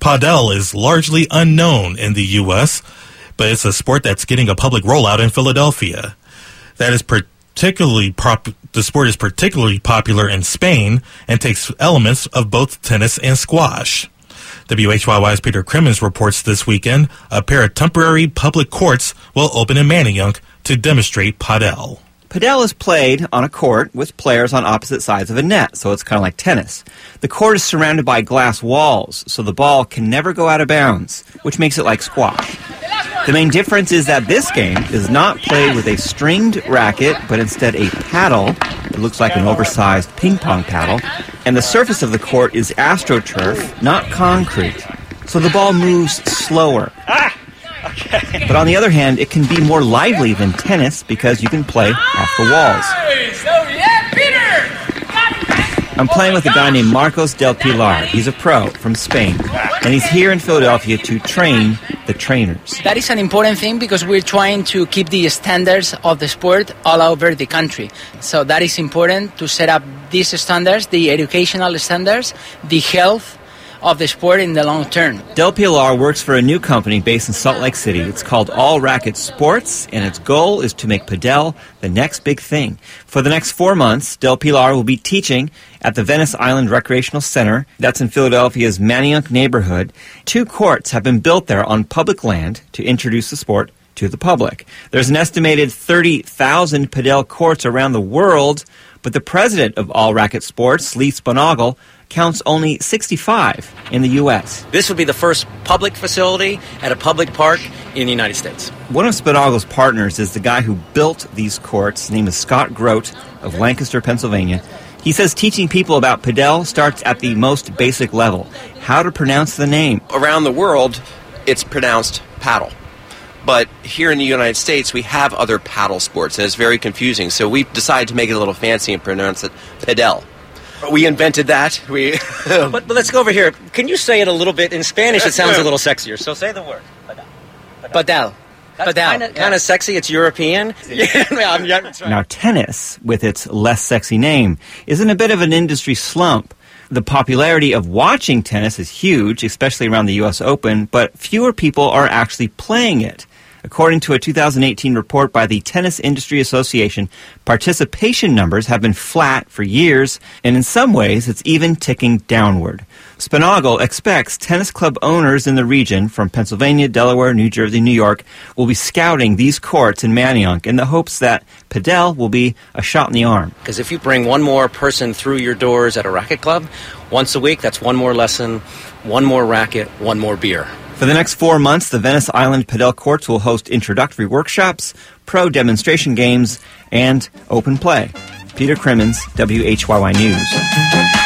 Padel is largely unknown in the U.S., but it's a sport that's getting a public rollout in Philadelphia. The sport is particularly popular in Spain and takes elements of both tennis and squash. WHYY's Peter Crimmins reports this weekend a pair of temporary public courts will open in Manayunk to demonstrate Padel. Padel is played on a court with players on opposite sides of a net, so it's kind of like tennis. The court is surrounded by glass walls, so the ball can never go out of bounds, which makes it like squash. The main difference is that this game is not played with a stringed racket, but instead a paddle. It looks like an oversized ping pong paddle. And the surface of the court is AstroTurf, not concrete. So the ball moves slower. Okay. But on the other hand, it can be more lively than tennis because you can play off the walls. I'm playing with a guy named Marcos Del Pilar. He's a pro from Spain, and he's here in Philadelphia to train the trainers. That is an important thing because we're trying to keep the standards of the sport all over the country. So that is important to set up these standards, the educational standards, the health of the sport in the long term. Del Pilar works for a new company based in Salt Lake City. It's called All Racket Sports, and its goal is to make Padel the next big thing. For the next 4 months, Del Pilar will be teaching at the Venice Island Recreational Center. That's in Philadelphia's Manayunk neighborhood. 2 courts have been built there on public land to introduce the sport to the public. There's an estimated 30,000 Padel courts around the world, but the president of All Racket Sports, Lee Spanagle, counts only 65 in the U.S. This would be the first public facility at a public park in the United States. One of Spanagle's partners is the guy who built these courts. His name is Scott Grote of Lancaster, Pennsylvania. He says teaching people about Padel starts at the most basic level, how to pronounce the name. Around the world, it's pronounced paddle. But here in the United States, we have other paddle sports, and it's very confusing. So we decided to make it a little fancy and pronounce it Padel. We invented that. But let's go over here. Can you say it a little bit in Spanish? It sounds a little sexier. So say the word. Padel. Padel. Kind of sexy. It's European. Now, tennis, with its less sexy name, is in a bit of an industry slump. The popularity of watching tennis is huge, especially around the U.S. Open, but fewer people are actually playing it. According to a 2018 report by the Tennis Industry Association, participation numbers have been flat for years, and in some ways, it's even ticking downward. Spanagle expects tennis club owners in the region from Pennsylvania, Delaware, New Jersey, New York will be scouting these courts in Manayunk in the hopes that Padel will be a shot in the arm. Because if you bring one more person through your doors at a racket club, once a week, that's one more lesson, one more racket, one more beer. For the next 4 months, the Venice Island Padel courts will host introductory workshops, pro demonstration games, and open play. Peter Crimmins, WHYY News.